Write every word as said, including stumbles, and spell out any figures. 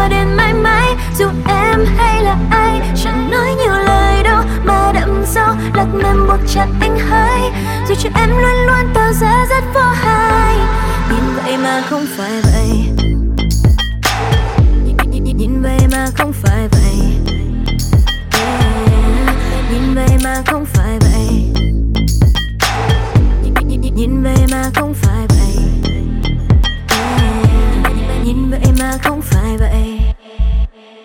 cho đến mãi mãi. Dù em hay là ai chẳng nói nhiều lời đâu, mà đậm sâu lật mềm buộc chặt anh hơi. Dù cho em luôn luôn tỏ ra rất vô hại, nhìn vậy mà không phải vậy. Nhìn vậy mà không phải vậy. Yeah. Nhìn vậy mà không phải